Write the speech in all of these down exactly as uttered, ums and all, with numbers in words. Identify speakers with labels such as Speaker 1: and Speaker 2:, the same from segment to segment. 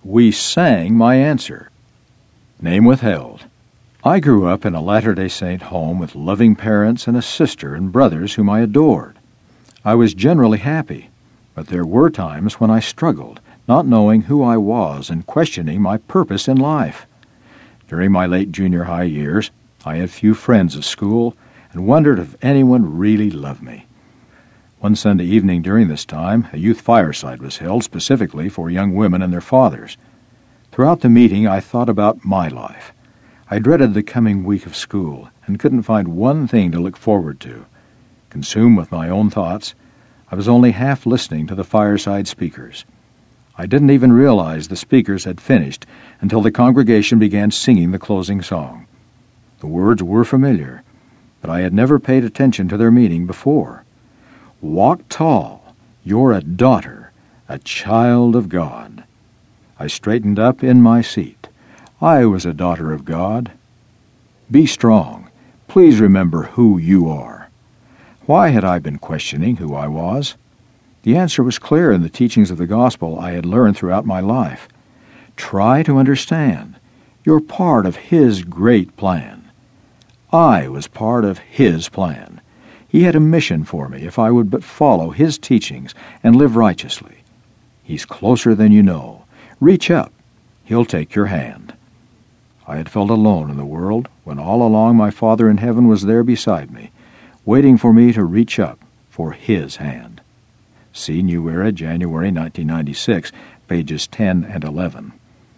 Speaker 1: We sang my answer. Name withheld. I grew up in a Latter-day Saint home with loving parents and a sister and brothers whom I adored. I was generally happy, but there were times when I struggled, not knowing who I was and questioning my purpose in life. During my late junior high years, I had few friends at school and wondered if anyone really loved me. One Sunday evening during this time, a youth fireside was held specifically for young women and their fathers. Throughout the meeting, I thought about my life. I dreaded the coming week of school and couldn't find one thing to look forward to. Consumed with my own thoughts, I was only half listening to the fireside speakers. I didn't even realize the speakers had finished until the congregation began singing the closing song. The words were familiar, but I had never paid attention to their meaning before. Walk tall, you're a daughter, a child of God. I straightened up in my seat. I was a daughter of God. Be strong. Please remember who you are. Why had I been questioning who I was? The answer was clear in the teachings of the gospel I had learned throughout my life. Try to understand. You're part of His great plan. I was part of His plan. He had a mission for me if I would but follow His teachings and live righteously. He's closer than you know. Reach up. He'll take your hand. I had felt alone in the world when all along my Father in heaven was there beside me, waiting for me to reach up for His hand. See New Era, January nineteen ninety-six, pages ten and eleven.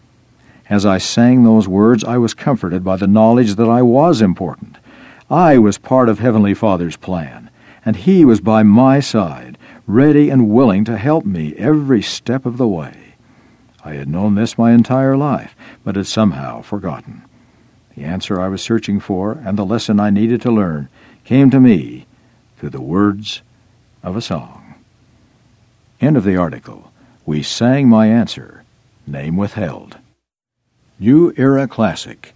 Speaker 1: As I sang those words, I was comforted by the knowledge that I was important. I was part of Heavenly Father's plan, and He was by my side, ready and willing to help me every step of the way. I had known this my entire life, but had somehow forgotten. The answer I was searching for and the lesson I needed to learn came to me through the words of a song. End of the article. We sang my answer. Name withheld. New Era Classic.